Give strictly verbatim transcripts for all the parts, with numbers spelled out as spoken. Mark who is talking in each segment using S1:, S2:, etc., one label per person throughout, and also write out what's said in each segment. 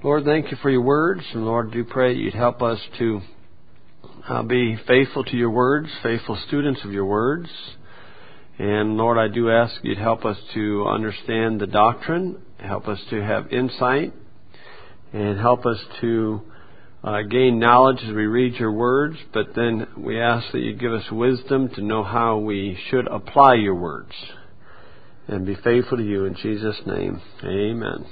S1: Lord, thank you for your words. And Lord, I do pray you'd help us to uh, be faithful to your words, faithful students of your words. And Lord, I do ask you'd help us to understand the doctrine, help us to have insight, and help us to uh, gain knowledge as we read your words. But then we ask that you give us wisdom to know how we should apply your words and be faithful to you in Jesus' name. Amen.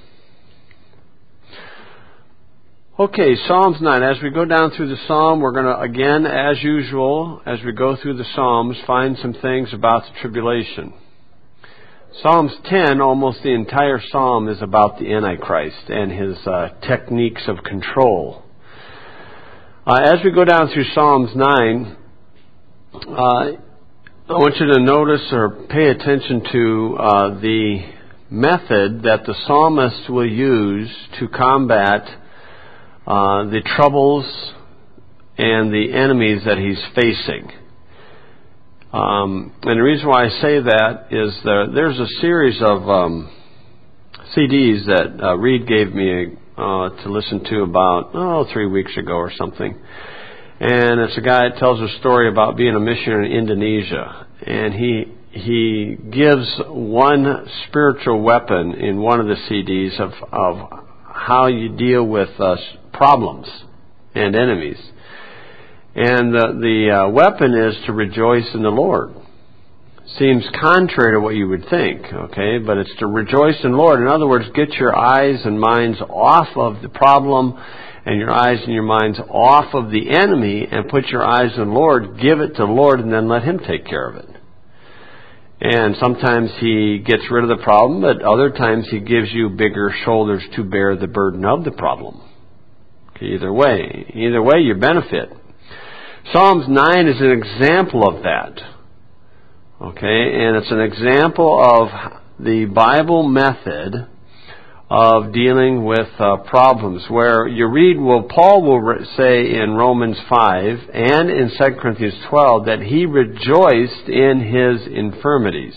S1: Okay, Psalms nine. As we go down through the Psalm, we're going to, again, as usual, as we go through the Psalms, find some things about the tribulation. Psalms ten, almost the entire Psalm, is about the Antichrist and his uh, techniques of control. Uh, as we go down through Psalms nine, uh, I want you to notice or pay attention to uh, the method that the psalmist will use to combat Uh, the troubles and the enemies that he's facing. Um, and the reason why I say that is that there's a series of um, C Ds that uh, Reed gave me uh, to listen to about, oh, three weeks ago or something. And it's a guy that tells a story about being a missionary in Indonesia. And he he gives one spiritual weapon in one of the C Ds of, of how you deal with uh, problems and enemies. And the, the uh, weapon is to rejoice in the Lord. Seems contrary to what you would think, okay? But it's to rejoice in the Lord. In other words, get your eyes and minds off of the problem and your eyes and your minds off of the enemy and put your eyes on the Lord, give it to the Lord, and then let Him take care of it. And sometimes He gets rid of the problem, but other times He gives you bigger shoulders to bear the burden of the problem. Okay, either way. Either way, you benefit. Psalms nine is an example of that. Okay, and it's an example of the Bible method of dealing with uh, problems, where you read, well, Paul will re- say in Romans five and in Second Corinthians twelve that he rejoiced in his infirmities.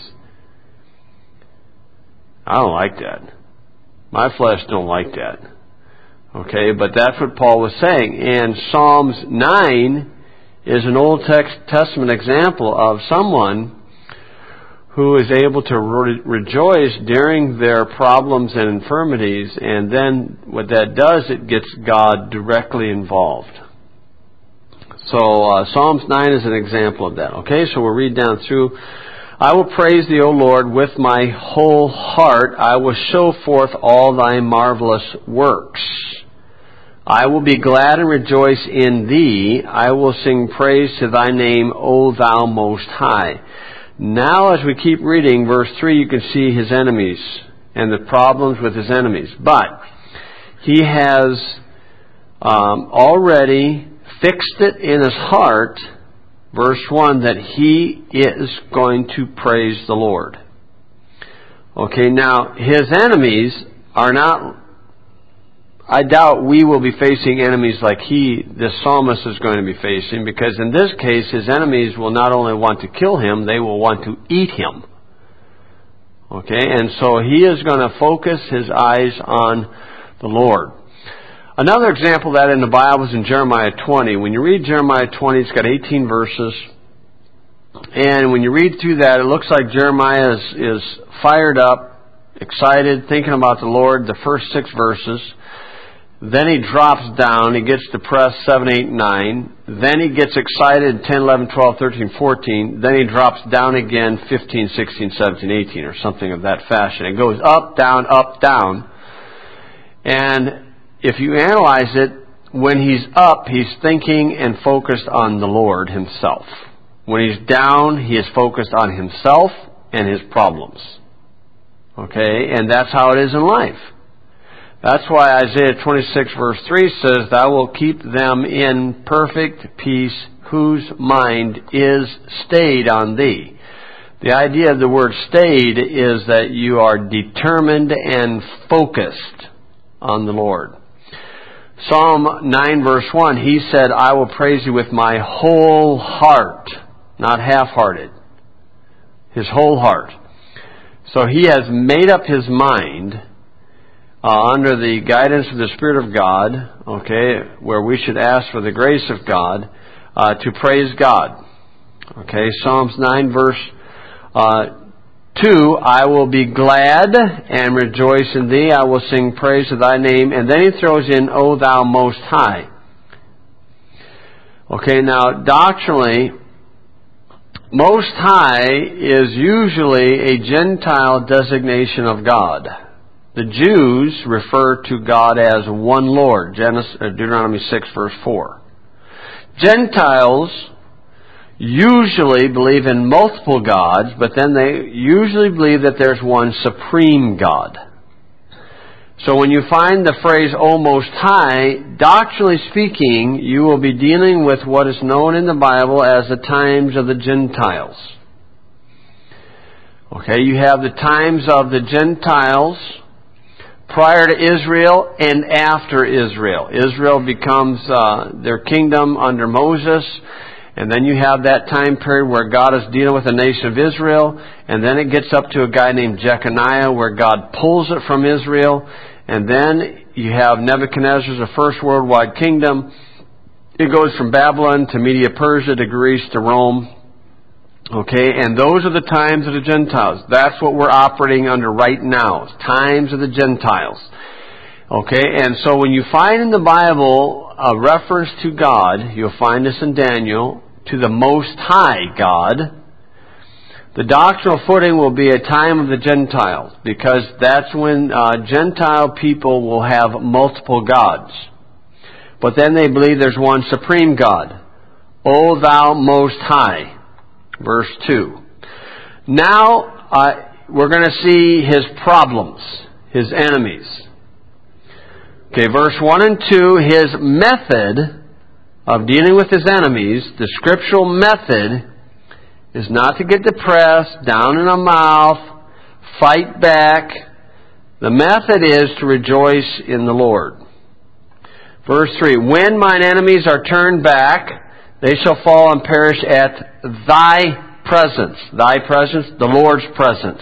S1: I don't like that. My flesh don't like that. Okay, but that's what Paul was saying. And Psalms nine is an Old Testament example of someone who is able to re- rejoice during their problems and infirmities, and then what that does, it gets God directly involved. So uh, Psalms nine is an example of that. Okay, so we'll read down through. I will praise thee, O Lord, with my whole heart. I will show forth all thy marvelous works. I will be glad and rejoice in thee. I will sing praise to thy name, O thou most high. Now, as we keep reading, verse three, you can see his enemies and the problems with his enemies. But he has um, already fixed it in his heart, verse one, that he is going to praise the Lord. Okay, now, his enemies are not... I doubt we will be facing enemies like he, the psalmist, is going to be facing, because in this case, his enemies will not only want to kill him, they will want to eat him. Okay, and so he is going to focus his eyes on the Lord. Another example of that in the Bible is in Jeremiah twenty. When you read Jeremiah twenty, it's got eighteen verses. And when you read through that, it looks like Jeremiah is, is fired up, excited, thinking about the Lord, the first six verses. Then he drops down, he gets depressed, seven, eight, nine. Then he gets excited, ten, eleven, twelve, thirteen, fourteen. Then he drops down again, fifteen, sixteen, seventeen, eighteen, or something of that fashion. It goes up, down, up, down. And if you analyze it, when he's up, he's thinking and focused on the Lord Himself. When he's down, he is focused on himself and his problems. Okay? And that's how it is in life. That's why Isaiah twenty-six verse three says, Thou wilt keep them in perfect peace whose mind is stayed on thee. The idea of the word stayed is that you are determined and focused on the Lord. Psalm nine verse one, he said, I will praise you with my whole heart, not half-hearted. His whole heart. So he has made up his mind uh, under the guidance of the Spirit of God, okay, where we should ask for the grace of God uh, to praise God. Okay, Psalms nine verse uh, two, I will be glad and rejoice in thee. I will sing praise to thy name. And then he throws in, O thou most high. Okay, now doctrinally, most high is usually a Gentile designation of God. The Jews refer to God as one Lord, Genesis, Deuteronomy six verse four. Gentiles usually believe in multiple gods, but then they usually believe that there's one supreme God. So when you find the phrase, O Most High, doctrinally speaking, you will be dealing with what is known in the Bible as the times of the Gentiles. Okay, you have the times of the Gentiles prior to Israel and after Israel. Israel becomes uh, their kingdom under Moses, and then you have that time period where God is dealing with the nation of Israel, and then it gets up to a guy named Jeconiah where God pulls it from Israel, and then you have Nebuchadnezzar, the first worldwide kingdom. It goes from Babylon to Media Persia to Greece to Rome. Okay, and those are the times of the Gentiles. That's what we're operating under right now, times of the Gentiles. Okay, and so when you find in the Bible a reference to God, you'll find this in Daniel, to the Most High God, the doctrinal footing will be a time of the Gentiles, because that's when uh, Gentile people will have multiple gods. But then they believe there's one supreme God. O thou Most High. Verse two. Now, uh, we're going to see his problems, his enemies. Okay, verse one and two, his method of dealing with his enemies, the scriptural method, is not to get depressed, down in the mouth, fight back. The method is to rejoice in the Lord. Verse three, when mine enemies are turned back, they shall fall and perish at thy presence. Thy presence, the Lord's presence.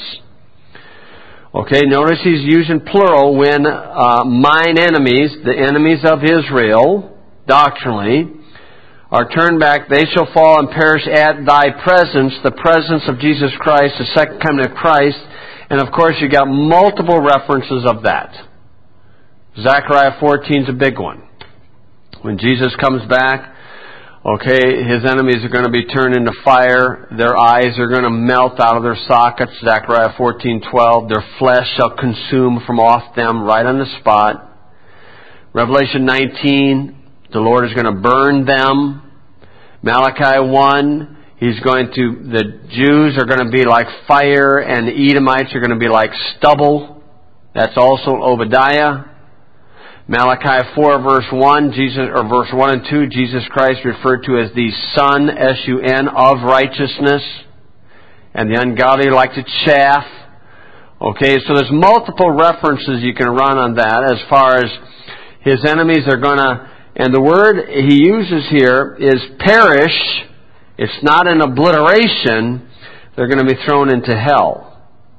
S1: Okay, notice he's using plural when uh, mine enemies, the enemies of Israel, doctrinally, are turned back, they shall fall and perish at thy presence, the presence of Jesus Christ, the second coming of Christ. And of course you got multiple references of that. Zechariah fourteen is a big one. When Jesus comes back, okay, his enemies are going to be turned into fire. Their eyes are going to melt out of their sockets. Zechariah fourteen twelve. Their flesh shall consume from off them right on the spot. Revelation nineteen. The Lord is going to burn them. Malachi one. He's going to, the Jews are going to be like fire and the Edomites are going to be like stubble. That's also Obadiah. Malachi four verse one, Jesus, or verse one and two, Jesus Christ referred to as the Son, S U N, of righteousness, and the ungodly like to chaff. Okay, so there's multiple references you can run on that as far as his enemies are going to, and the word he uses here is perish. It's not an obliteration. They're going to be thrown into hell.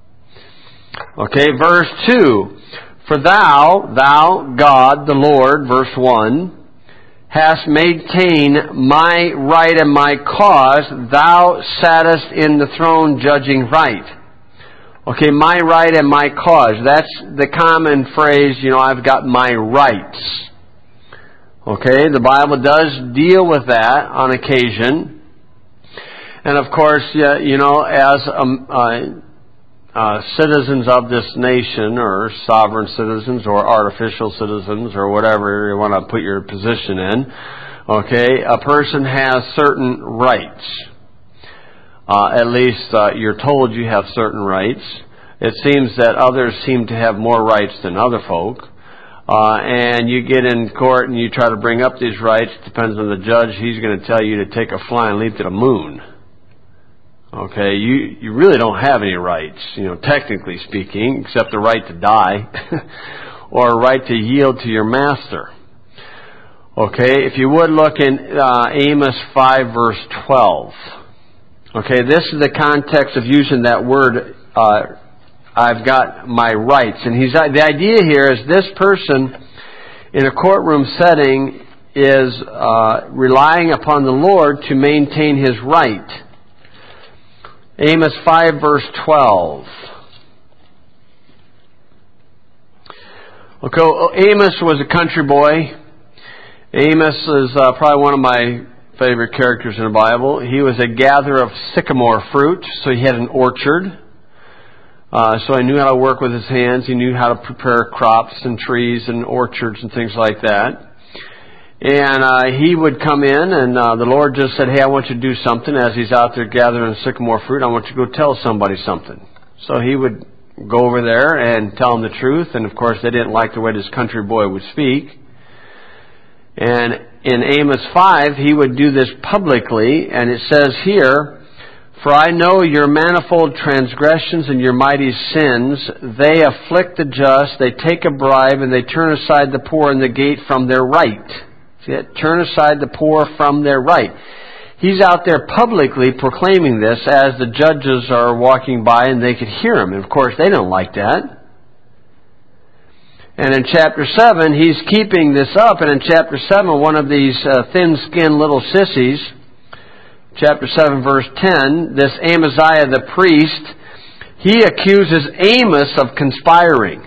S1: Okay, verse two. For thou, thou, God, the Lord, verse one, hast maintained my right and my cause. Thou sattest in the throne judging right. Okay, my right and my cause. That's the common phrase, you know, I've got my rights. Okay, the Bible does deal with that on occasion. And of course, you know, as um, uh, uh, citizens of this nation, or sovereign citizens, or artificial citizens, or whatever you want to put your position in, okay, a person has certain rights. Uh, at least uh, you're told you have certain rights. It seems that others seem to have more rights than other folk. Uh, and you get in court and you try to bring up these rights. Depends on the judge. He's going to tell you to take a flying leap to the moon. Okay, you, you really don't have any rights, you know, technically speaking, except the right to die or a right to yield to your master. Okay, if you would look in uh, Amos five verse twelve. Okay, this is the context of using that word uh, I've got my rights. And he's the idea here is this person in a courtroom setting is uh, relying upon the Lord to maintain his right. Amos five verse twelve. Okay, Amos was a country boy. Amos is uh, probably one of my favorite characters in the Bible. He was a gatherer of sycamore fruit, so he had an orchard. Uh, so he knew how to work with his hands. He knew how to prepare crops and trees and orchards and things like that. And uh, he would come in, and uh, the Lord just said, hey, I want you to do something. As he's out there gathering sycamore fruit, I want you to go tell somebody something. So he would go over there and tell them the truth. And, of course, they didn't like the way this country boy would speak. And in Amos five, he would do this publicly. And it says here, for I know your manifold transgressions and your mighty sins. They afflict the just, they take a bribe, and they turn aside the poor and the gate from their right. See it? Turn aside the poor from their right. He's out there publicly proclaiming this as the judges are walking by and they could hear him. And of course they don't like that. And in chapter seven, he's keeping this up. And in chapter seven, one of these uh, thin-skinned little sissies, chapter seven, verse ten, this Amaziah the priest, he accuses Amos of conspiring.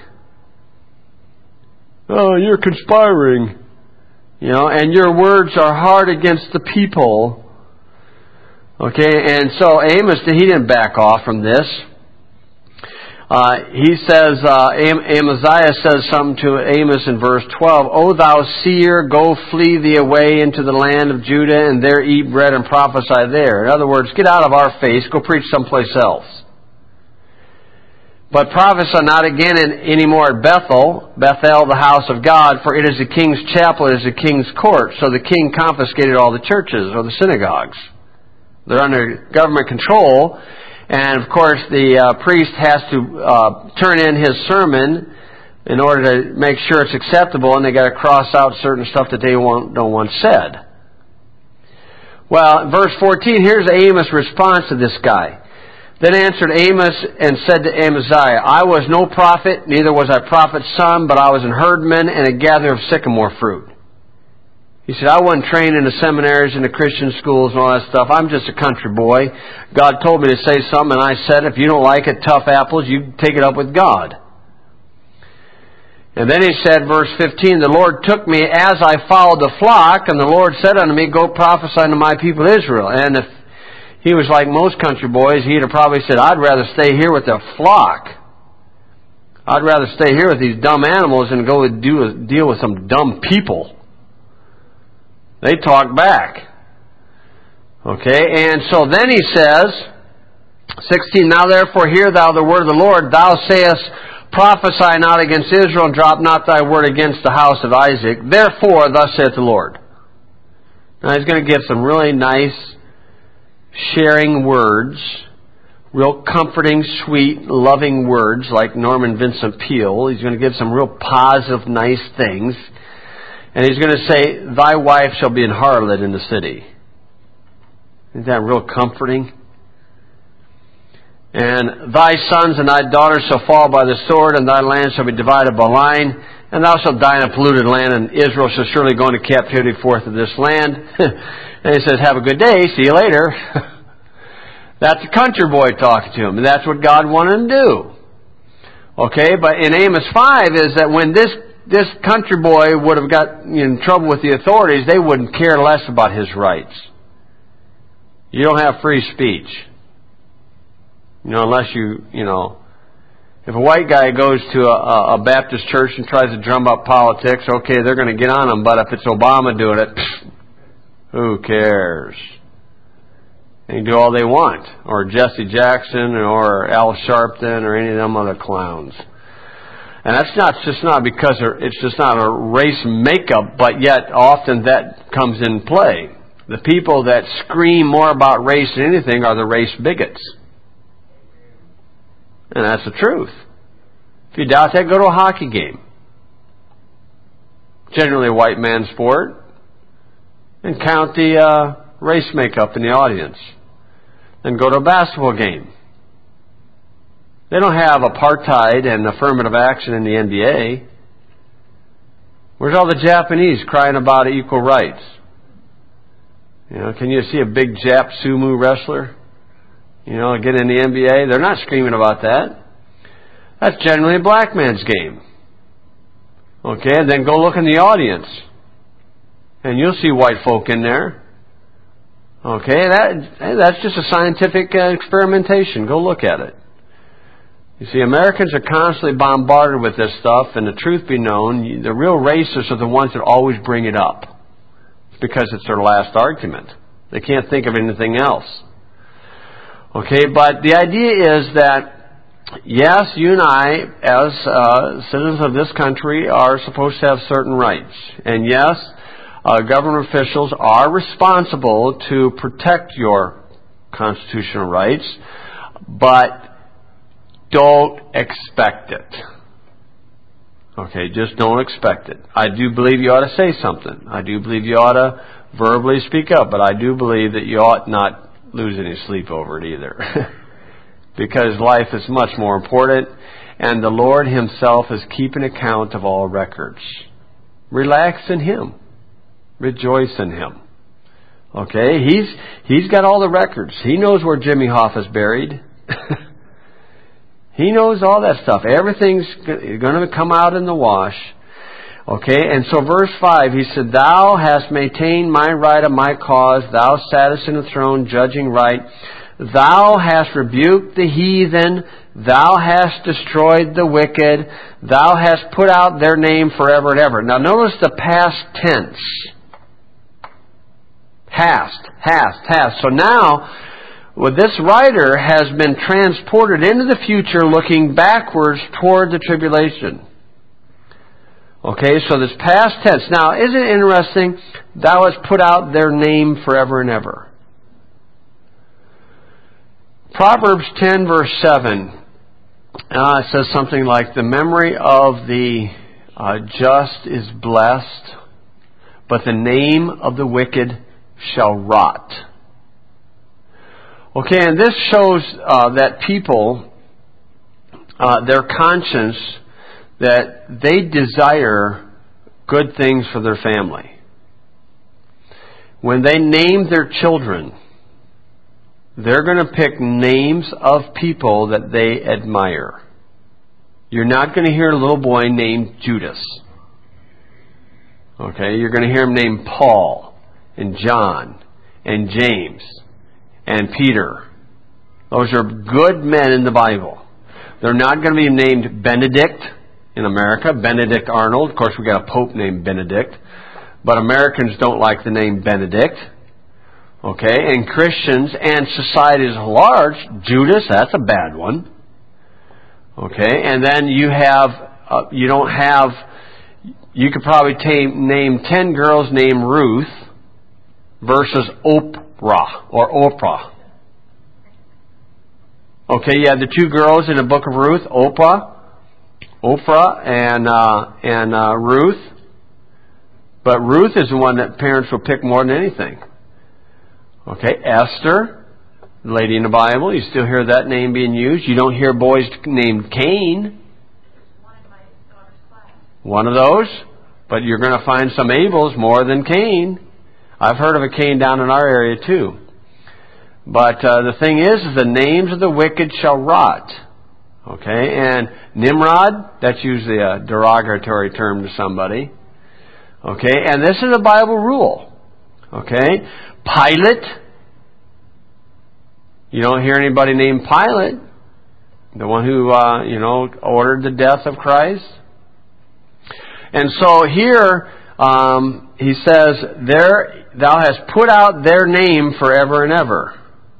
S1: Oh, you're conspiring. You know, and your words are hard against the people. Okay, and so Amos, he didn't back off from this. Uh, he says, uh, Am- Amaziah says something to Amos in verse twelve, O thou seer, go flee thee away into the land of Judah, and there eat bread and prophesy there. In other words, get out of our face, go preach someplace else. But prophesy not again in, anymore at Bethel, Bethel, the house of God, for it is the king's chapel, it is the king's court. So the king confiscated all the churches or the synagogues. They're under government control. And of course the uh, priest has to uh, turn in his sermon in order to make sure it's acceptable, and they got to cross out certain stuff that they won't, don't want said. Well, verse fourteen, here's Amos' response to this guy. Then answered Amos and said to Amaziah, I was no prophet, neither was I prophet's son, but I was an herdman and a gatherer of sycamore fruit. He said, I wasn't trained in the seminaries and the Christian schools and all that stuff. I'm just a country boy. God told me to say something, and I said, if you don't like it, tough apples, you take it up with God. And then he said, verse fifteen, the Lord took me as I followed the flock, and the Lord said unto me, go prophesy unto my people Israel. And if he was like most country boys, he'd have probably said, I'd rather stay here with the flock. I'd rather stay here with these dumb animals than go and do, deal with some dumb people. They talk back. Okay, and so then he says, sixteen, now therefore hear thou the word of the Lord. Thou sayest, prophesy not against Israel, and drop not thy word against the house of Isaac. Therefore, thus saith the Lord. Now he's going to give some really nice, sharing words, real comforting, sweet, loving words like Norman Vincent Peale. He's going to give some real positive, nice things. And he's going to say, thy wife shall be an harlot in the city. Isn't that real comforting? And thy sons and thy daughters shall fall by the sword, and thy land shall be divided by line, and thou shalt die in a polluted land, and Israel shall surely go into captivity forth of this land. And he says, have a good day, see you later. That's a country boy talking to him, and that's what God wanted him to do. Okay, but in Amos five is that when this this country boy would have got in trouble with the authorities, they wouldn't care less about his rights. You don't have free speech. You know, unless you, you know, if a white guy goes to a, a Baptist church and tries to drum up politics, okay, they're going to get on him, but if it's Obama doing it, pfft, who cares? They can do all they want. Or Jesse Jackson or Al Sharpton or any of them other clowns. And that's not just not because it's just not a race makeup, but yet often that comes in play. The people that scream more about race than anything are the race bigots. And that's the truth. If you doubt that, go to a hockey game. Generally a white man's sport. And count the uh, race makeup in the audience. Then go to a basketball game. They don't have apartheid and affirmative action in the N B A. Where's all the Japanese crying about equal rights? You know, can you see a big Jap sumo wrestler, you know, get in the N B A? They're not screaming about that. That's generally a black man's game. Okay, and then go look in the audience, and you'll see white folk in there. Okay, that that's just a scientific uh, experimentation. Go look at it. You see, Americans are constantly bombarded with this stuff, and the truth be known, the real racists are the ones that always bring it up. It's because it's their last argument. They can't think of anything else. Okay, but the idea is that, yes, you and I, as uh, citizens of this country, are supposed to have certain rights. And yes, uh, government officials are responsible to protect your constitutional rights, but don't expect it. Okay, just don't expect it. I do believe you ought to say something. I do believe you ought to verbally speak up, but I do believe that you ought not lose any sleep over it either. Because life is much more important, and the Lord Himself is keeping account of all records. Relax in Him. Rejoice in Him. Okay, He's He's got all the records. He knows where Jimmy Hoffa is buried. He knows all that stuff. Everything's going to come out in the wash. Okay, and so verse five, he said, Thou hast maintained my right of my cause. Thou sattest in the throne, judging right. Thou hast rebuked the heathen. Thou hast destroyed the wicked. Thou hast put out their name forever and ever. Now notice the past tense. Hast, hast, hast. So now, well, this writer has been transported into the future looking backwards toward the tribulation. Okay, so this past tense. Now, isn't it interesting? Thou hast put out their name forever and ever. Proverbs ten verse seven uh, says something like, The memory of the uh, just is blessed, but the name of the wicked shall rot. Okay, and this shows uh, that people, uh, their conscience, that they desire good things for their family. When they name their children, they're going to pick names of people that they admire. You're not going to hear a little boy named Judas. Okay, you're going to hear him named Paul and John and James and Peter. Those are good men in the Bible. They're not going to be named Benedict in America, Benedict Arnold. Of course, we got a pope named Benedict. But Americans don't like the name Benedict. Okay, and Christians and society as large, Judas, that's a bad one. Okay, and then you have, uh, you don't have, you could probably tame, name ten girls named Ruth versus Oprah or Oprah. Okay, you have the two girls in the book of Ruth, Oprah, Oprah and uh, and uh, Ruth. But Ruth is the one that parents will pick more than anything. Okay, Esther, the lady in the Bible, you still hear that name being used. You don't hear boys named Cain.
S2: One in my daughter's class.
S1: One of those. But you're going to find some Abels more than Cain. I've heard of a Cain down in our area too. But uh, the thing is, is the names of the wicked shall rot. Okay, and Nimrod, that's usually a derogatory term to somebody. Okay, and this is a Bible rule. Okay, Pilate, you don't hear anybody named Pilate, the one who, uh, you know, ordered the death of Christ. And so here, um, he says, there, thou hast put out their name forever and ever.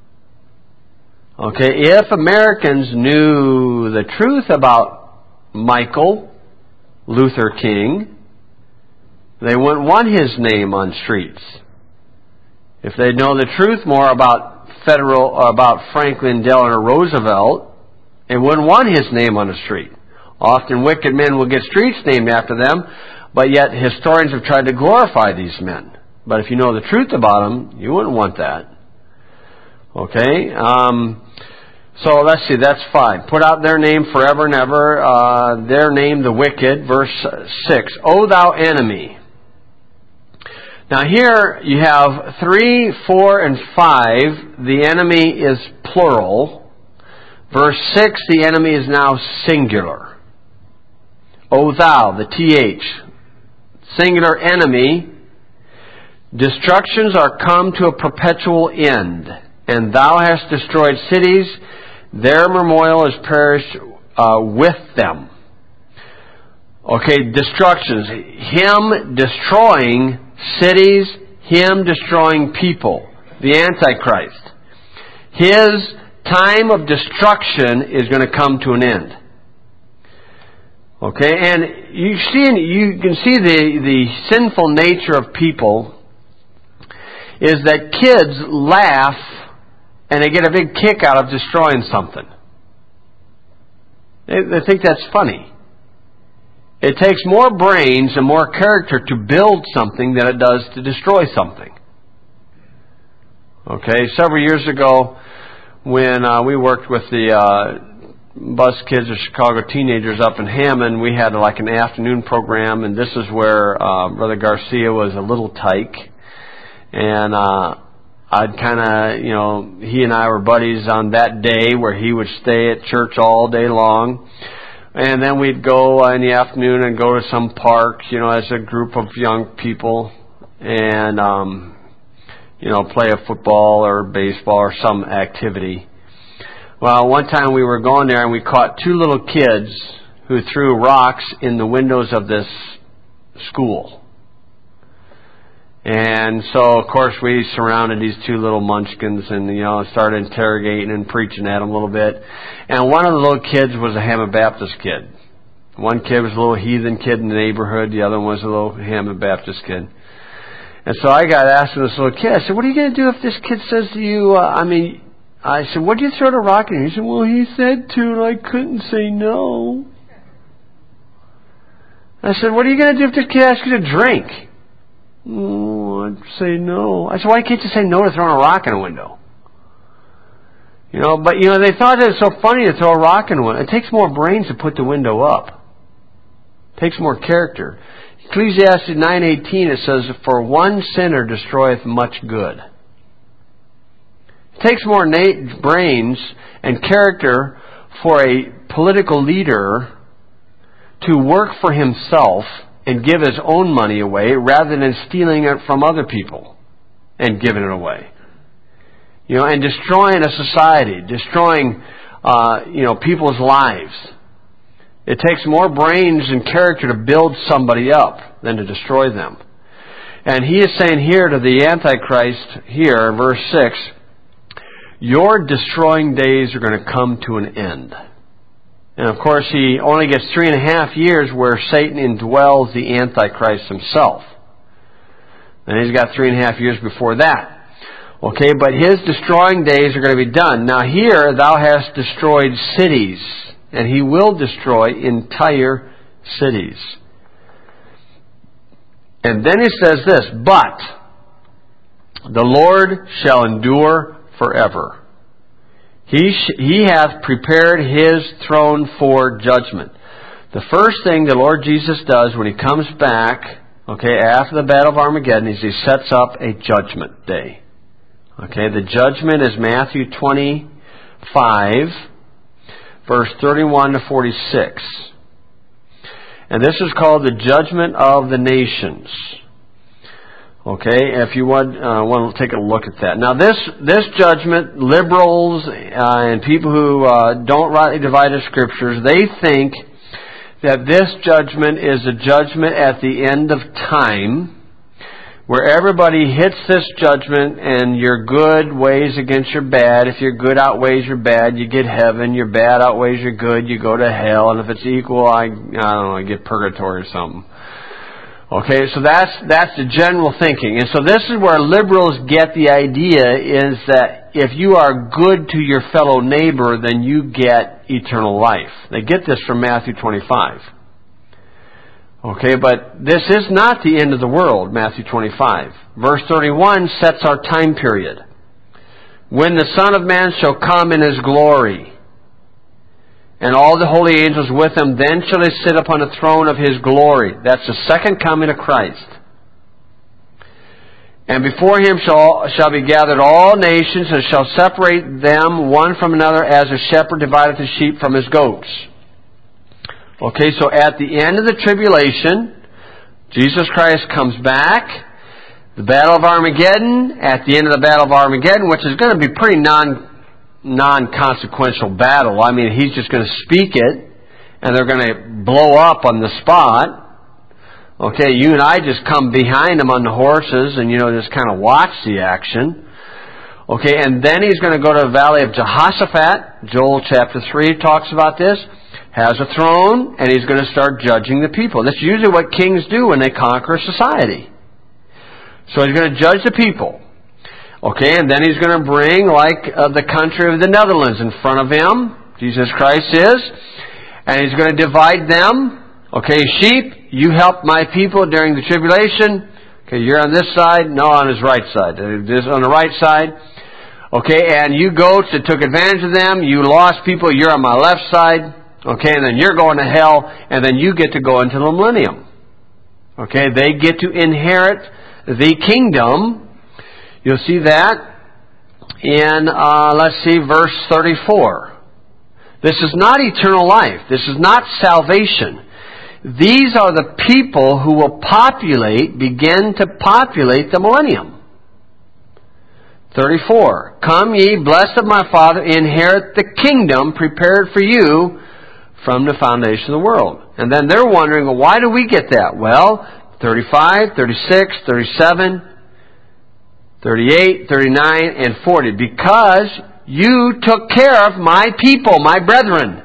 S1: Okay, if Americans knew the truth about Michael Luther King, they wouldn't want his name on streets. If they'd know the truth more about Federal, or about Franklin Delano Roosevelt, they wouldn't want his name on the street. Often wicked men will get streets named after them, but yet historians have tried to glorify these men. But if you know the truth about them, you wouldn't want that. Okay? Um, So let's see, that's fine. Put out their name forever and ever, uh, their name the wicked. Verse six, O thou enemy. Now here you have three, four, and five. The enemy is plural. Verse six, the enemy is now singular. O thou, the T H. Singular enemy. Destructions are come to a perpetual end, and thou hast destroyed cities. Their memorial is perished uh, with them. Okay, destructions. Him destroying cities, him destroying people. The Antichrist. His time of destruction is going to come to an end. Okay, and you see, you can see the, the sinful nature of people is that kids laugh and they get a big kick out of destroying something. They, they think that's funny. It takes more brains and more character to build something than it does to destroy something. Okay, several years ago when uh, we worked with the uh, bus kids or Chicago teenagers up in Hammond, we had like an afternoon program, and this is where uh, Brother Garcia was a little tyke. And uh, I'd kind of, you know, he and I were buddies on that day where he would stay at church all day long. And then we'd go in the afternoon and go to some park, you know, as a group of young people and, um, you know, play a football or baseball or some activity. Well, one time we were going there and we caught two little kids who threw rocks in the windows of this school. And so, of course, we surrounded these two little munchkins and, you know, started interrogating and preaching at them a little bit. And one of the little kids was a Hammond Baptist kid. One kid was a little heathen kid in the neighborhood. The other one was a little Hammond Baptist kid. And so I got asked this little kid, I said, what are you going to do if this kid says to you, uh, I mean, I said, what did you throw the rock in? He said, well, he said to, and I couldn't say no. I said, what are you going to do if this kid asks you to drink? Oh, I'd say no. I said, why can't you say no to throwing a rock in a window? You know, but, you know, they thought it was so funny to throw a rock in a window. It takes more brains to put the window up. It takes more character. Ecclesiastes nine eighteen, it says, for one sinner destroyeth much good. It takes more na- brains and character for a political leader to work for himself and give his own money away rather than stealing it from other people and giving it away. You know, and destroying a society, destroying, uh, you know, people's lives. It takes more brains and character to build somebody up than to destroy them. And he is saying here to the Antichrist, here, verse six, your destroying days are going to come to an end. And of course, he only gets three and a half years where Satan indwells the Antichrist himself. And he's got three and a half years before that. Okay, but his destroying days are going to be done. Now here, thou hast destroyed cities, and he will destroy entire cities. And then he says this, but the Lord shall endure forever. He sh- he hath prepared his throne for judgment. The first thing the Lord Jesus does when he comes back, okay, after the battle of Armageddon, is he sets up a judgment day. Okay, the judgment is Matthew twenty-five, verse thirty-one to forty-six. And this is called the judgment of the nations. Okay, if you want, uh, want to take a look at that. Now this, this judgment, liberals uh, and people who uh, don't rightly divide the Scriptures, they think that this judgment is a judgment at the end of time, where everybody hits this judgment and your good weighs against your bad. If your good outweighs your bad, you get heaven. Your bad outweighs your good, you go to hell. And if it's equal, I, I don't know, I get purgatory or something. Okay, so that's that's the general thinking. And so this is where liberals get the idea is that if you are good to your fellow neighbor, then you get eternal life. They get this from Matthew twenty-five. Okay, but this is not the end of the world, Matthew twenty-five. Verse thirty-one sets our time period. when the Son of Man shall come in His glory, and all the holy angels with Him, then shall He sit upon the throne of His glory. That's the second coming of Christ. And before Him shall, shall be gathered all nations, and shall separate them one from another, as a shepherd divideth the sheep from his goats. Okay, so at the end of the tribulation, Jesus Christ comes back. The Battle of Armageddon, at the end of the Battle of Armageddon, which is going to be pretty non, non-consequential battle. I mean, He's just going to speak it, and they're going to blow up on the spot. Okay, you and I just come behind Him on the horses and, you know, just kind of watch the action. Okay, and then He's going to go to the valley of Jehoshaphat. Joel chapter three talks about this. Has a throne, and He's going to start judging the people. That's usually what kings do when they conquer society. So He's going to judge the people. Okay, and then He's going to bring, like, uh, the country of the Netherlands in front of Him. Jesus Christ is. And He's going to divide them. Okay, sheep, you helped my people during the tribulation. Okay, you're on this side. No, on His right side. This on the right side. Okay, and you goats that took advantage of them, you lost people, you're on my left side. Okay, and then you're going to hell, and then you get to go into the millennium. Okay, they get to inherit the kingdom. You'll see that in, uh, let's see, verse thirty-four. This is not eternal life. This is not salvation. These are the people who will populate, begin to populate the millennium. thirty-four. Come ye, blessed of my Father, inherit the kingdom prepared for you from the foundation of the world. And then they're wondering, well, why do we get that? Well, thirty-five, thirty-six, thirty-seven, thirty-eight, thirty-nine, and forty. Because you took care of my people, my brethren.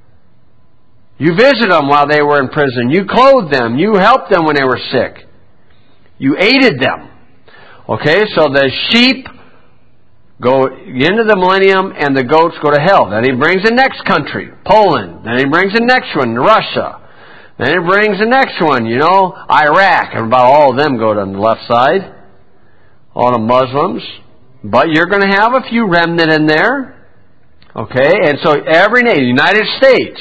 S1: You visited them while they were in prison. You clothed them. You helped them when they were sick. You aided them. Okay, so the sheep go into the millennium and the goats go to hell. Then He brings the next country, Poland. Then He brings the next one, Russia. Then He brings the next one, you know, Iraq. And about all of them go to the left side. All the Muslims. But you're going to have a few remnant in there. Okay, and so every nation, United States,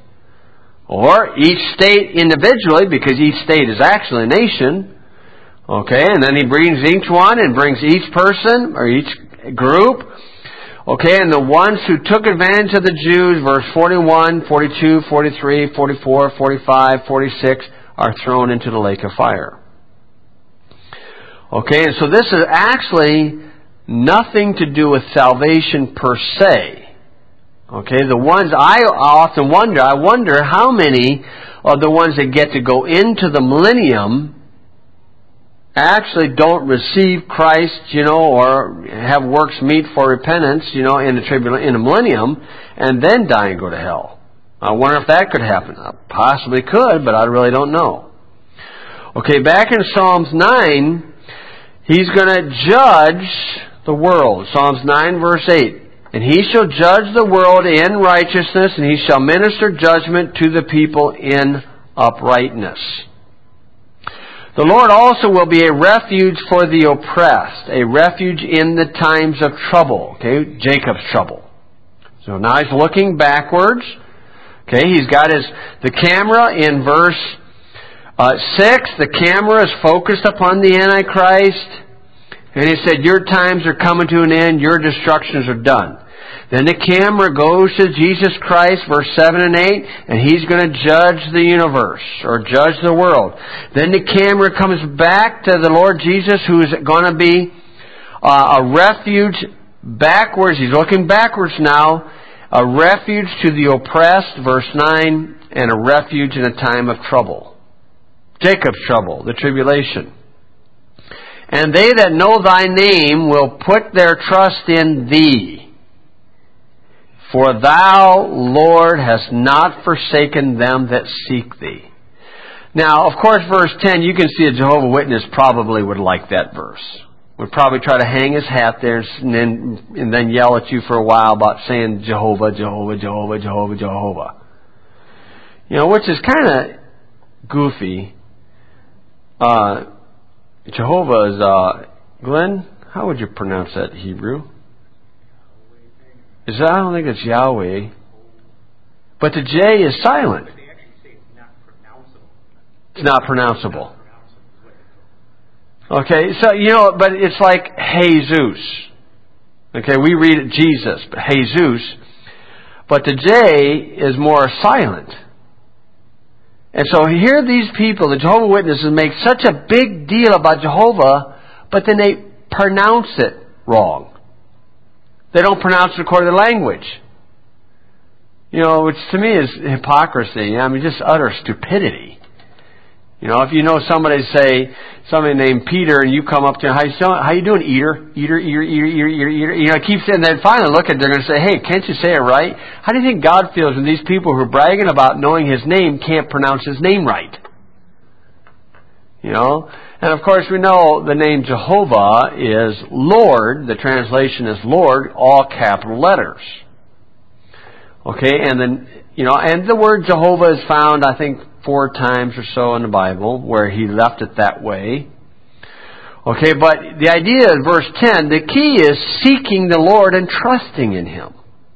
S1: or each state individually, because each state is actually a nation. Okay, and then He brings each one and brings each person or each group. Okay, and the ones who took advantage of the Jews, verse forty-one, forty-two, forty-three, forty-four, forty-five, forty-six, are thrown into the lake of fire. Okay, and so this is actually nothing to do with salvation per se. Okay, the ones I often wonder, I wonder how many of the ones that get to go into the millennium actually don't receive Christ, you know, or have works meet for repentance, you know, in the tribulation, in the millennium, and then die and go to hell. I wonder if that could happen. I possibly could, but I really don't know. Okay, back in Psalms nine, He's going to judge the world. Psalms nine, verse eight. And He shall judge the world in righteousness, and He shall minister judgment to the people in uprightness. The Lord also will be a refuge for the oppressed, a refuge in the times of trouble. Okay, Jacob's trouble. So now He's looking backwards. Okay, He's got his the camera in verse uh, six. The camera is focused upon the Antichrist. And He said, your times are coming to an end, your destructions are done. Then the camera goes to Jesus Christ, verse seven and eight, and He's going to judge the universe, or judge the world. Then the camera comes back to the Lord Jesus, who is going to be uh, a refuge backwards. He's looking backwards now. A refuge to the oppressed, verse nine, and a refuge in a time of trouble. Jacob's trouble, the tribulation. And they that know Thy name will put their trust in Thee. For Thou, Lord, hast not forsaken them that seek Thee. Now, of course, verse ten, you can see a Jehovah's Witness probably would like that verse. Would probably try to hang his hat there and then, and then yell at you for a while about saying Jehovah, Jehovah, Jehovah, Jehovah, Jehovah. You know, which is kind of goofy. Uh, Jehovah is, uh, Glenn, how would you pronounce that in Hebrew? Is that, I don't think it's Yahweh. But the J is silent.
S3: But they actually say it's not pronounceable.
S1: It's not pronounceable.
S3: Not pronounceable is what they
S1: Okay, so, you know, but it's like Jesus. Okay, we read it Jesus, but Jesus. But the J is more silent. And so here these people, the Jehovah's Witnesses, make such a big deal about Jehovah, but then they pronounce it wrong. They don't pronounce it according to language. You know, which to me is hypocrisy. I mean, just utter stupidity. You know, if you know somebody, say, somebody named Peter, and you come up to him, how you, how you doing, eater? Eater, eater, eater, eater, eater, eater. You know, keep saying, then finally look at it, they're going to say, hey, can't you say it right? How do you think God feels when these people who are bragging about knowing His name can't pronounce His name right? You know? And of course we know the name Jehovah is Lord. The translation is Lord, all capital letters. Okay, and then, you know, and the word Jehovah is found, I think, four times or so in the Bible where He left it that way. Okay, but the idea in verse ten, the key is seeking the Lord and trusting in Him.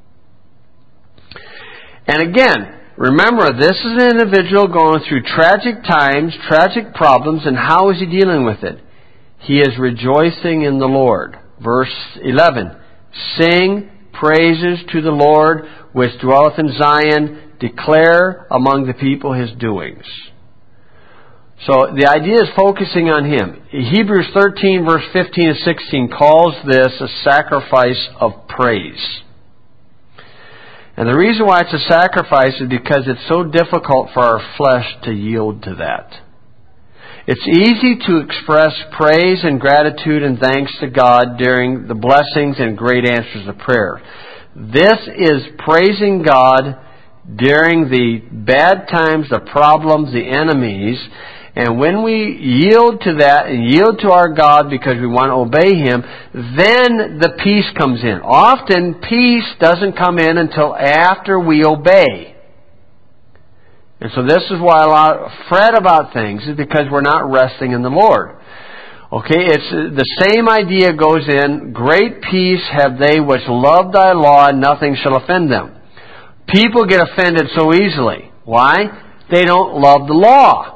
S1: And again, remember, this is an individual going through tragic times, tragic problems, and how is he dealing with it? He is rejoicing in the Lord. Verse eleven, sing praises to the Lord which dwelleth in Zion, declare among the people His doings. So the idea is focusing on Him. Hebrews thirteen verse fifteen and sixteen calls this a sacrifice of praise. And the reason why it's a sacrifice is because it's so difficult for our flesh to yield to that. It's easy to express praise and gratitude and thanks to God during the blessings and great answers of prayer. This is praising God during the bad times, the problems, the enemies. And when we yield to that and yield to our God because we want to obey Him, then the peace comes in. Often peace doesn't come in until after we obey. And so this is why a lot fret about things, is because we're not resting in the Lord. Okay, it's the same idea goes in, great peace have they which love Thy law, and nothing shall offend them. People get offended so easily. Why? They don't love the law.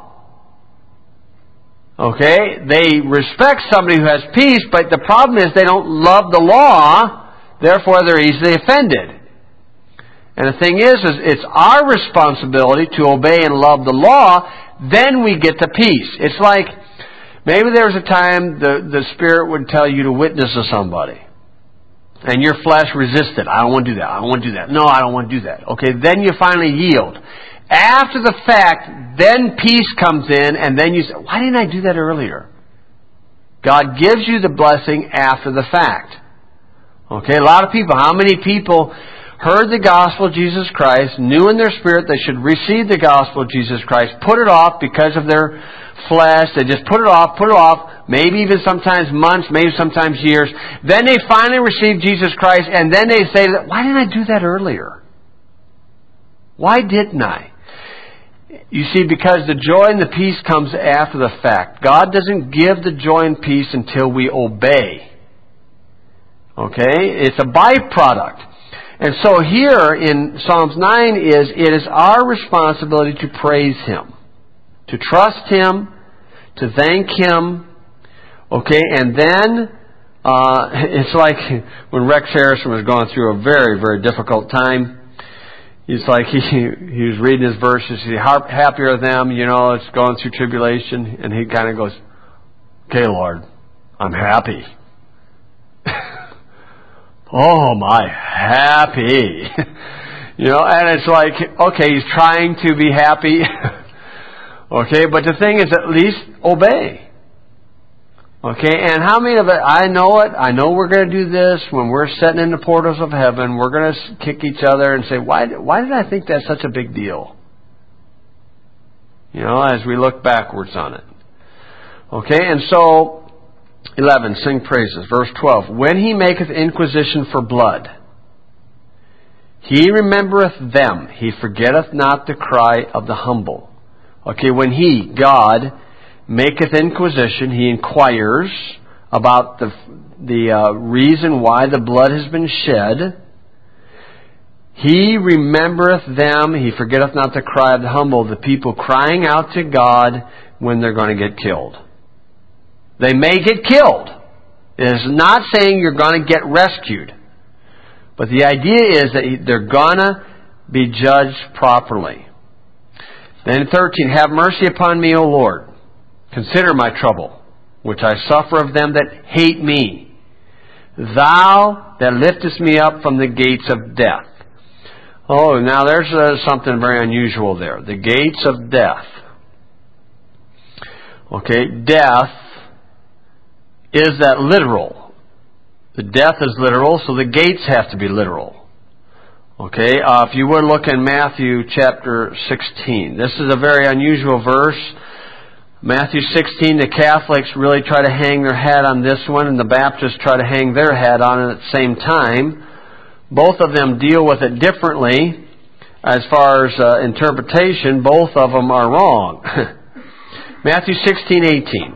S1: Okay, they respect somebody who has peace, but the problem is they don't love the law, therefore they're easily offended. And the thing is, is it's our responsibility to obey and love the law, then we get the peace. It's like, maybe there was a time the, the Spirit would tell you to witness to somebody. And your flesh resisted. I don't want to do that. I don't want to do that. No, I don't want to do that. Okay, then you finally yield. After the fact, then peace comes in, and then you say, why didn't I do that earlier? God gives you the blessing after the fact. Okay, a lot of people, how many people heard the gospel of Jesus Christ, knew in their spirit they should receive the gospel of Jesus Christ, put it off because of their flesh, they just put it off, put it off, maybe even sometimes months, maybe sometimes years. Then they finally receive Jesus Christ, and then they say, why didn't I do that earlier? Why didn't I? You see, because the joy and the peace comes after the fact. God doesn't give the joy and peace until we obey. Okay? It's a byproduct. And so here in Psalms nine is, it is our responsibility to praise Him, to trust Him, to thank Him. Okay? And then, uh, it's like when Rex Harrison was going through a very, very difficult time. It's like he he was reading his verses. He's happier them, you know, it's going through tribulation. And he kind of goes, okay, Lord, I'm happy. Oh, my, happy. You know, and it's like, okay, he's trying to be happy. Okay, but the thing is, at least obey. Okay, and how many of it, I know it, I know we're going to do this, when we're sitting in the portals of heaven, we're going to kick each other and say, why, why did I think that's such a big deal? You know, as we look backwards on it. Okay, and so, eleven, sing praises. Verse twelve, when He maketh inquisition for blood, He remembereth them, He forgetteth not the cry of the humble. Okay, when He, God, maketh inquisition, He inquires about the the uh, reason why the blood has been shed. He remembereth them, He forgetteth not the cry of the humble, the people crying out to God when they're going to get killed. They may get killed. It is not saying you're going to get rescued. But the idea is that they're going to be judged properly. Then thirteen, have mercy upon me, O Lord. Consider my trouble, which I suffer of them that hate me. Thou that liftest me up from the gates of death. Oh, now there's uh, something very unusual there. The gates of death. Okay, death, is that literal? The death is literal, so the gates have to be literal. Okay, uh, if you would look in Matthew chapter sixteen. This is a very unusual verse. Matthew sixteen, the Catholics really try to hang their hat on this one, and the Baptists try to hang their hat on it at the same time. Both of them deal with it differently. As far as uh, interpretation, both of them are wrong. Matthew sixteen eighteen.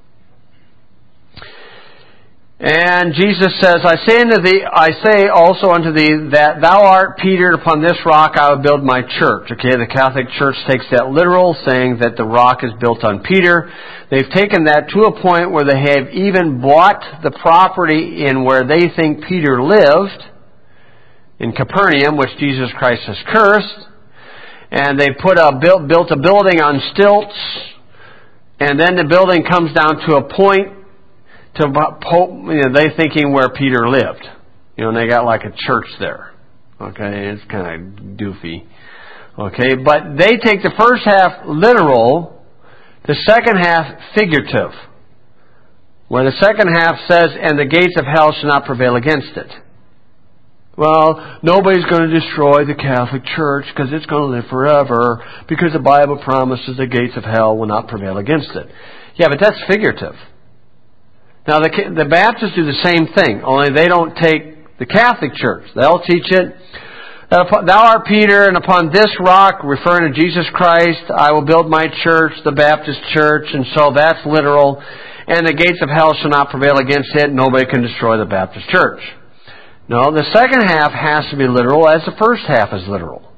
S1: And Jesus says, I say unto thee, I say also unto thee that thou art Peter, and upon this rock I will build my church. Okay, the Catholic Church takes that literal, saying that the rock is built on Peter. They've taken that to a point where they have even bought the property in where they think Peter lived, in Capernaum, which Jesus Christ has cursed. And they put a built, built a building on stilts, and then the building comes down to a point to, you know, they thinking where Peter lived. You know, and they got like a church there. Okay, it's kind of doofy. Okay, but they take the first half literal, the second half figurative. Where the second half says, and the gates of hell shall not prevail against it. Well, nobody's going to destroy the Catholic Church because it's going to live forever, because the Bible promises the gates of hell will not prevail against it. Yeah, but that's figurative. Now, the, the Baptists do the same thing, only they don't take the Catholic Church. They'll teach it, thou art Peter, and upon this rock, referring to Jesus Christ, I will build my church, the Baptist Church, and so that's literal. And the gates of hell shall not prevail against it. Nobody can destroy the Baptist Church. No, the second half has to be literal as the first half is literal.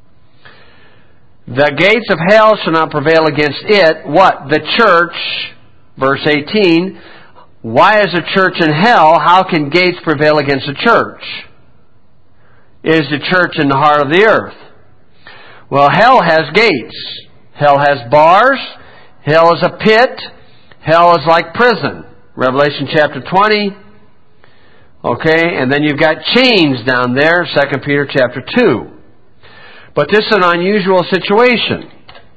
S1: The gates of hell shall not prevail against it. What? The church, verse eighteen. Why is a church in hell? How can gates prevail against a church? Is the church in the heart of the earth? Well, hell has gates. Hell has bars. Hell is a pit. Hell is like prison. Revelation chapter twenty. Okay, and then you've got chains down there, Second Peter chapter two. But this is an unusual situation.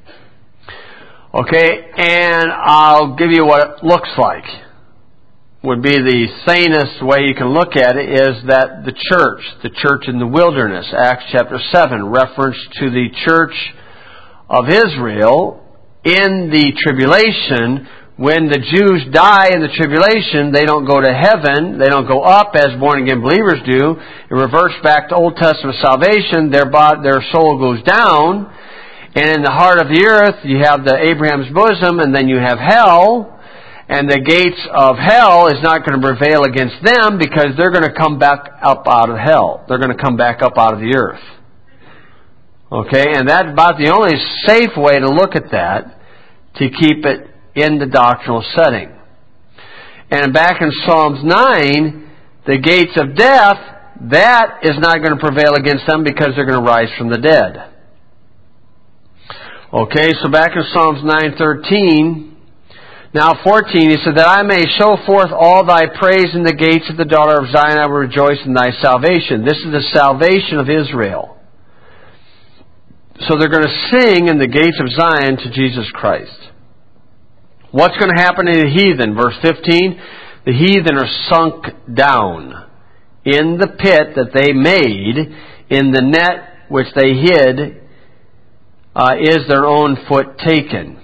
S1: Okay, and I'll give you what it looks like. Would be the sanest way you can look at it is that the church, the church in the wilderness, Acts chapter seven, reference to the church of Israel in the tribulation. When the Jews die in the tribulation, they don't go to heaven, they don't go up as born-again believers do. It reverts back to Old Testament salvation. Their body, their soul goes down, and in the heart of the earth, you have the Abraham's bosom, and then you have hell. And the gates of hell is not going to prevail against them because they're going to come back up out of hell. They're going to come back up out of the earth. Okay, and that's about the only safe way to look at that, to keep it in the doctrinal setting. And back in Psalms nine, the gates of death, that is not going to prevail against them because they're going to rise from the dead. Okay, so back in Psalms nine thirteen, now fourteen, he said, that I may show forth all thy praise in the gates of the daughter of Zion, I will rejoice in thy salvation. This is the salvation of Israel. So they're going to sing in the gates of Zion to Jesus Christ. What's going to happen to the heathen? Verse fifteen, the heathen are sunk down in the pit that they made, in the net which they hid, uh, is their own foot taken.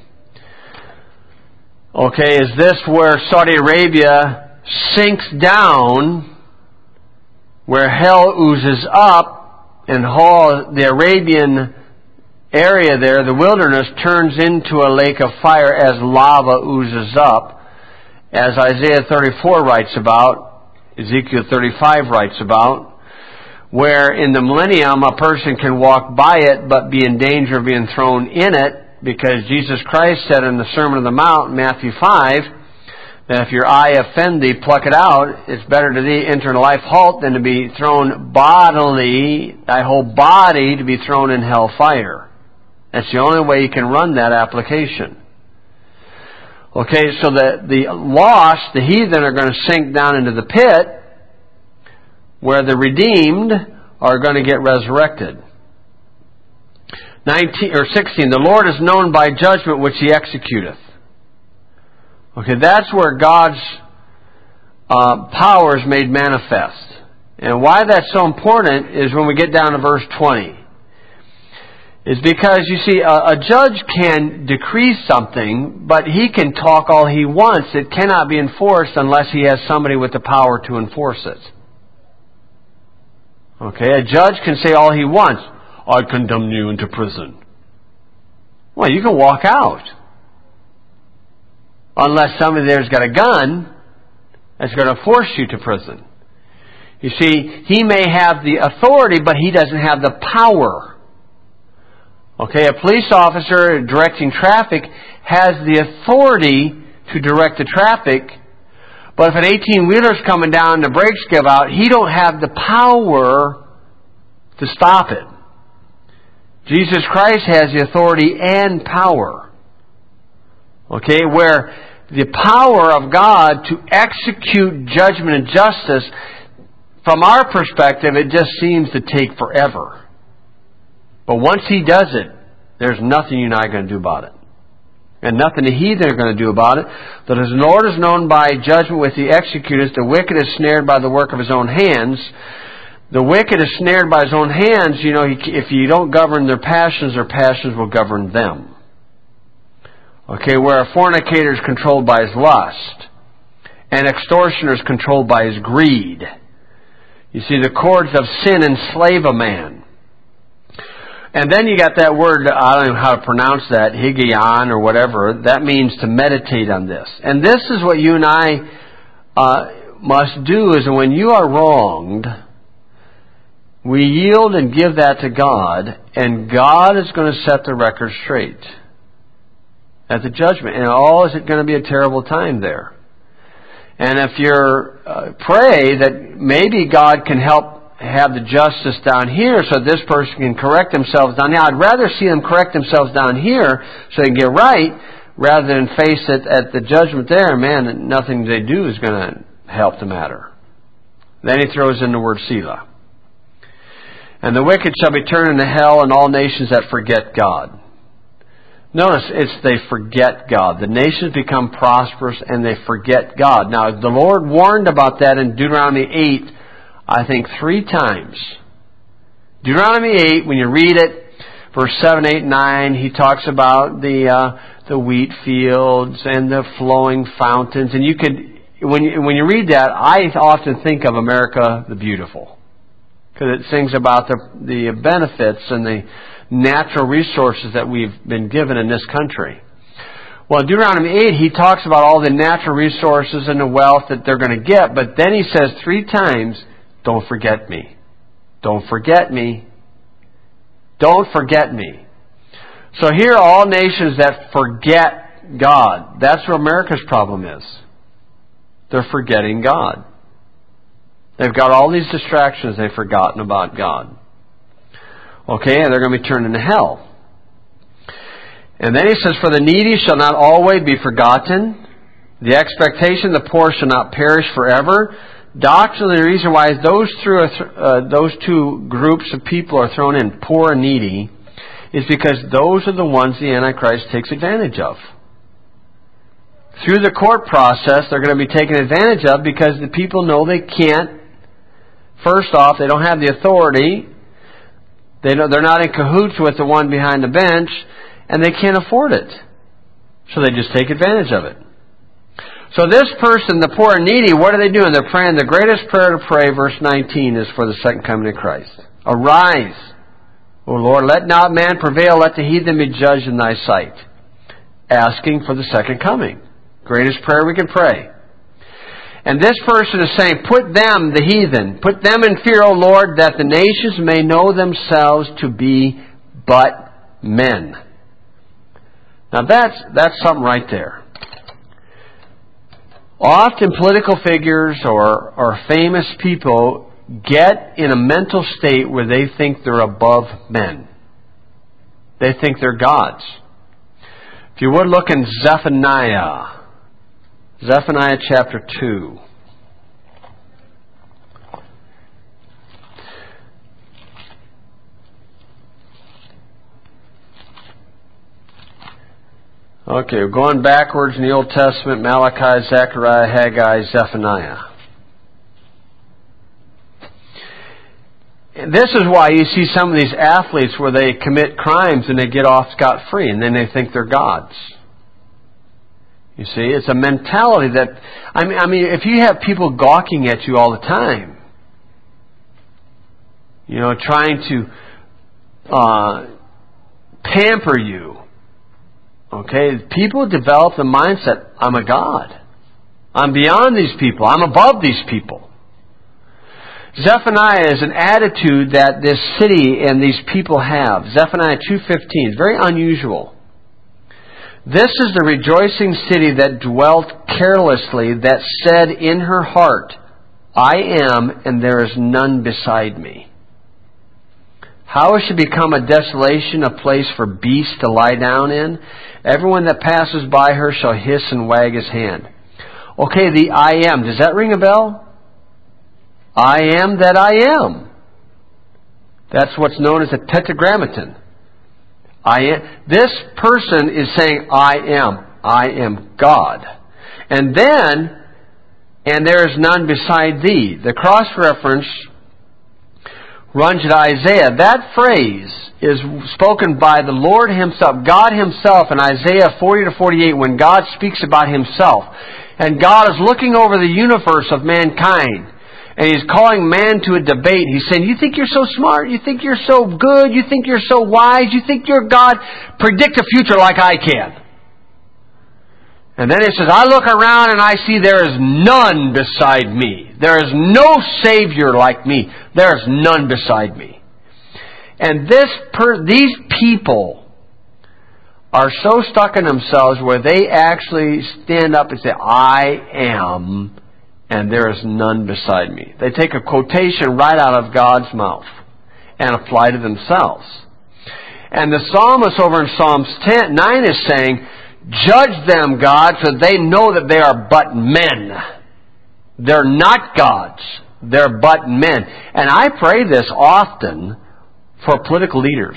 S1: Okay, is this where Saudi Arabia sinks down, where hell oozes up, and all the Arabian area there, the wilderness, turns into a lake of fire as lava oozes up, as Isaiah thirty-four writes about, Ezekiel thirty-five writes about, where in the millennium a person can walk by it but be in danger of being thrown in it, because Jesus Christ said in the Sermon on the Mount, Matthew five, that if your eye offend thee, pluck it out. It's better to thee enter into life halt than to be thrown bodily, thy whole body to be thrown in hell fire. That's the only way you can run that application. Okay, so the, the lost, the heathen, are going to sink down into the pit, where the redeemed are going to get resurrected. nineteen or sixteen, the Lord is known by judgment which He executeth. Okay, that's where God's uh, power is made manifest. And why that's so important is when we get down to verse twenty. Is because, you see, a, a judge can decree something, but he can talk all he wants. It cannot be enforced unless he has somebody with the power to enforce it. Okay, a judge can say all he wants. I condemn you into prison. Well, you can walk out. Unless somebody there's got a gun that's going to force you to prison. You see, he may have the authority, but he doesn't have the power. Okay, a police officer directing traffic has the authority to direct the traffic, but if an eighteen-wheeler's coming down and the brakes give out, he don't have the power to stop it. Jesus Christ has the authority and power. Okay, where the power of God to execute judgment and justice, from our perspective, it just seems to take forever. But once He does it, there's nothing you and I are going to do about it. And nothing the heathen are going to do about it. That as the Lord is known by judgment with the executors, the wicked is snared by the work of his own hands. The wicked is snared by his own hands. You know, if you don't govern their passions, their passions will govern them. Okay, where a fornicator is controlled by his lust. An extortioner is controlled by his greed. You see, the cords of sin enslave a man. And then you got that word, I don't know how to pronounce that, higion or whatever. That means to meditate on this. And this is what you and I uh, must do, is when you are wronged, we yield and give that to God, and God is going to set the record straight at the judgment. And oh, is it going to be a terrible time there? And if you're uh, pray that maybe God can help have the justice down here so this person can correct themselves down here. I'd rather see them correct themselves down here so they can get right rather than face it at the judgment there. Man, nothing they do is going to help the matter. Then he throws in the word Selah. And the wicked shall be turned into hell, and all nations that forget God. Notice, it's they forget God. The nations become prosperous and they forget God. Now, the Lord warned about that in Deuteronomy eight, I think three times. Deuteronomy eight, when you read it, verse seven, eight, nine, he talks about the uh, the wheat fields and the flowing fountains. And you could, when you, when you read that, I often think of America the Beautiful, because it sings about the the benefits and the natural resources that we've been given in this country. Well, in Deuteronomy eight, he talks about all the natural resources and the wealth that they're going to get, but then he says three times, don't forget me. Don't forget me. Don't forget me. So here are all nations that forget God. That's what America's problem is. They're forgetting God. They've got all these distractions. They've forgotten about God. Okay, and they're going to be turned into hell. And then he says, for the needy shall not always be forgotten. The expectation of the poor shall not perish forever. Doctrinally, the reason why those, through, uh, those two groups of people are thrown in, poor and needy, is because those are the ones the Antichrist takes advantage of. Through the court process, they're going to be taken advantage of because the people know they can't. First off, they don't have the authority. They know they're not in cahoots with the one behind the bench, and they can't afford it. So they just take advantage of it. So this person, the poor and needy, what are they doing? They're praying. The greatest prayer to pray, verse nineteen, is for the second coming of Christ. Arise, O Lord, let not man prevail, let the heathen be judged in thy sight. Asking for the second coming. Greatest prayer we can pray. And this person is saying, put them, the heathen, put them in fear, O Lord, that the nations may know themselves to be but men. Now that's, that's something right there. Often political figures or, or famous people get in a mental state where they think they're above men. They think they're gods. If you would look in Zephaniah, Zephaniah chapter two. Okay, we're going backwards in the Old Testament, Malachi, Zechariah, Haggai, Zephaniah. And this is why you see some of these athletes where they commit crimes and they get off scot-free, and then they think they're gods. You see, it's a mentality that, I mean, I mean, if you have people gawking at you all the time, you know, trying to uh, pamper you, okay, people develop the mindset, I'm a god. I'm beyond these people. I'm above these people. Zephaniah is an attitude that this city and these people have. Zephaniah two fifteen, very unusual. This is the rejoicing city that dwelt carelessly, that said in her heart, I am, and there is none beside me. How it should become a desolation, a place for beasts to lie down in. Everyone that passes by her shall hiss and wag his hand. Okay, the I am. Does that ring a bell? I am that I am. That's what's known as a tetragrammaton. I am. This person is saying, I am. I am God. And then, and there is none beside thee. The cross-reference runs to Isaiah. That phrase is spoken by the Lord Himself, God Himself, in Isaiah forty to forty-eight, when God speaks about Himself. And God is looking over the universe of mankind. And He's calling man to a debate. He's saying, you think you're so smart? You think you're so good? You think you're so wise? You think you're God? Predict the future like I can. And then it says, I look around and I see there is none beside me. There is no Savior like me. There is none beside me. And this per, these people are so stuck in themselves where they actually stand up and say, I am, and there is none beside me. They take a quotation right out of God's mouth and apply to themselves. And the psalmist over in Psalms ten, nine is saying, judge them, God, so they know that they are but men. They're not gods. They're but men. And I pray this often for political leaders.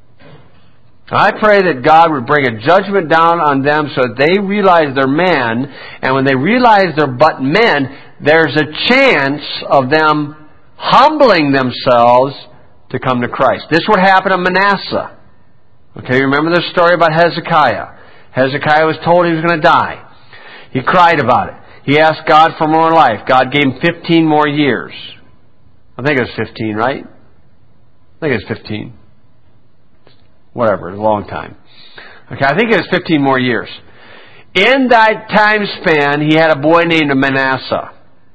S1: I pray that God would bring a judgment down on them so that they realize they're men, and when they realize they're but men, there's a chance of them humbling themselves to come to Christ. This would happen to Manasseh. Okay, remember the story about Hezekiah. Hezekiah was told he was going to die. He cried about it. He asked God for more life. God gave him fifteen more years. I think it was fifteen, right? I think it was fifteen. Whatever, it was a long time. Okay, I think it was fifteen more years. In that time span, he had a boy named Manasseh.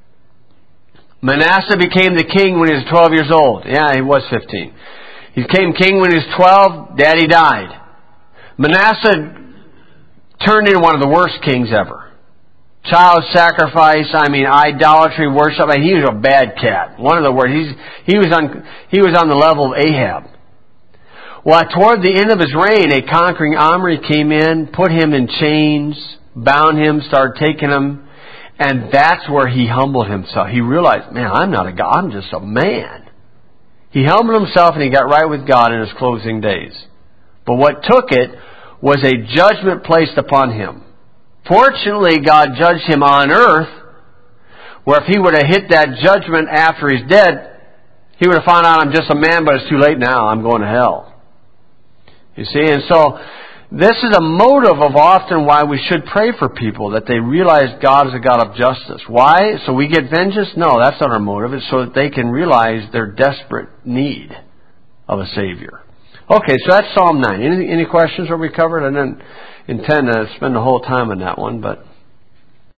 S1: Manasseh became the king when he was twelve years old. Yeah, he was fifteen. He became king when he was twelve. Daddy died. Manasseh turned into one of the worst kings ever. Child sacrifice, I mean, idolatry, worship. I mean, he was a bad cat. One of the worst. He's, he was on, he was on the level of Ahab. Well, toward the end of his reign, a conquering Omri came in, put him in chains, bound him, started taking him, and that's where he humbled himself. He realized, man, I'm not a god, I'm just a man. He humbled himself and he got right with God in his closing days. But what took it was a judgment placed upon him. Fortunately, God judged him on earth, where if he would have hit that judgment after he's dead, he would have found out I'm just a man, but it's too late now, I'm going to hell. You see, and so this is a motive of often why we should pray for people, that they realize God is a God of justice. Why? So we get vengeance? No, that's not our motive. It's so that they can realize their desperate need of a Savior. Okay, so that's Psalm nine. Any, any questions where we covered? I didn't intend to spend the whole time on that one, but